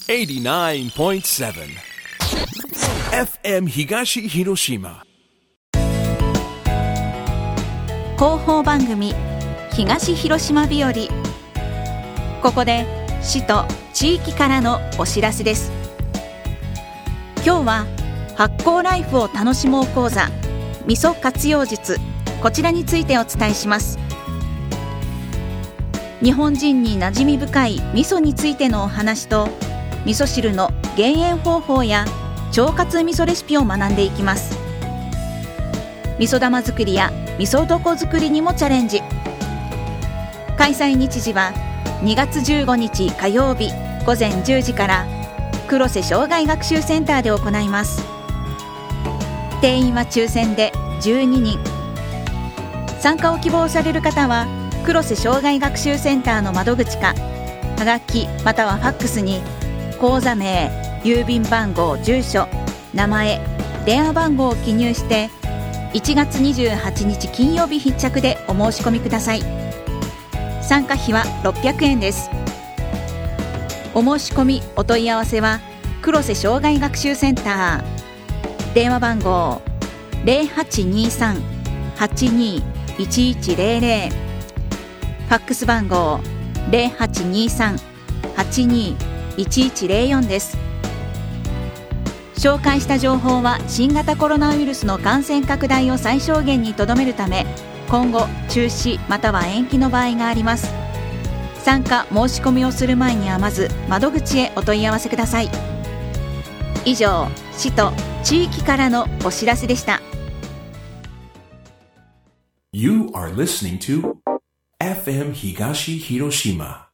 89.7 FM 東広島広報番組東広島日和。ここで市と地域からのお知らせです。今日は発酵ライフを楽しもう講座味噌活用術、こちらについてお伝えします。日本人に馴染み深い味噌についてのお話と、味噌汁の減塩方法や腸活味噌レシピを学んでいきます。味噌玉作りや味噌床作りにもチャレンジ。開催日時は2月15日火曜日午前10時から黒瀬障害学習センターで行います。定員は抽選で12人。参加を希望される方は黒瀬障害学習センターの窓口か、はがきまたはファックスに講座名、郵便番号、住所、名前、電話番号を記入して1月28日金曜日必着でお申し込みください。参加費は600円です。お申し込みお問い合わせは黒瀬障害学習センター、電話番号 0823-821100、ファックス番号 0823-821104 です。紹介した情報は新型コロナウイルスの感染拡大を最小限にとどめるため、今後中止または延期の場合があります。参加申し込みをする前にはまず窓口へお問い合わせください。以上、市と地域からのお知らせでした。 You are listening to FM 東広島